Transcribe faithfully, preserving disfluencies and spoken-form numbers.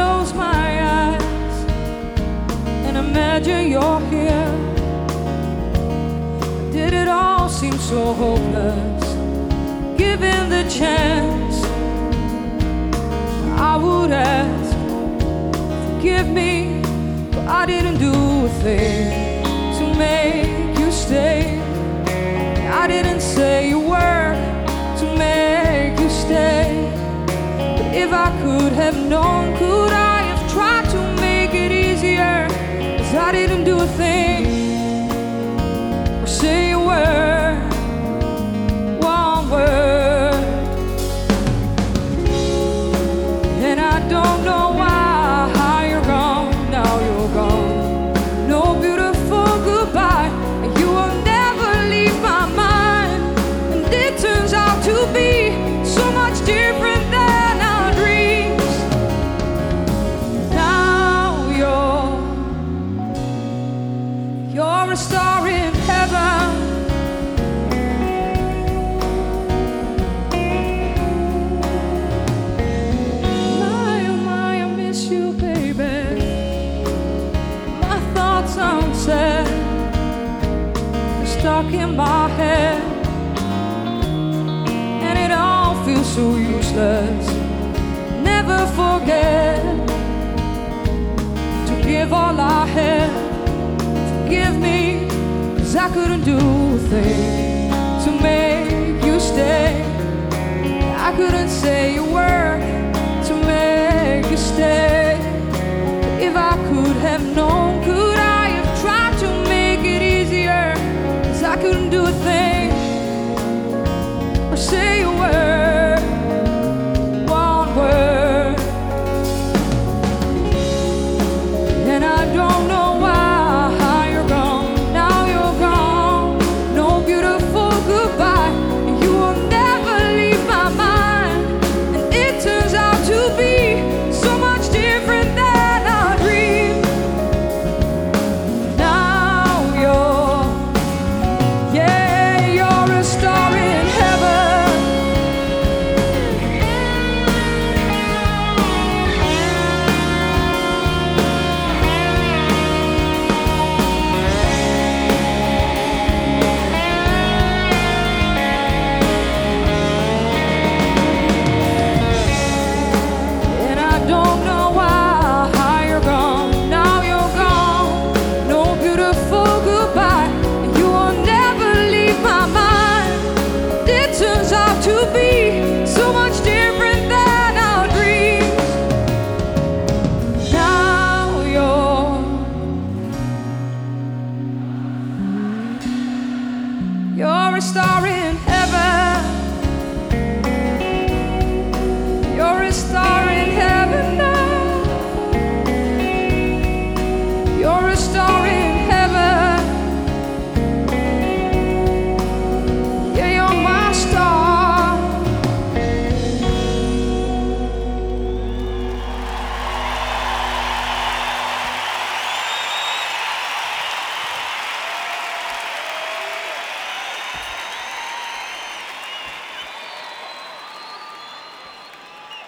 close my eyes and imagine you're here, did it all seem so hopeless? Given the chance, I would ask, forgive me, but I didn't do a thing to make you stay. I didn't say a word to make you stay. But if I could have known, could I have tried to make it easier? 'Cause I didn't do a thing or say a word, one word. And I don't know why you're gone, now you're gone. No beautiful goodbye, and you will never leave my mind. And it turns out to be so much different than our dreams. Now you're, you're a star in heaven. My, oh my, I miss you, baby. My thoughts aren't sad, they're stuck in my head, and it all feels so useless. Never forget to give all I had. Forgive me, 'cause I couldn't do a thing to make you stay. I couldn't say a word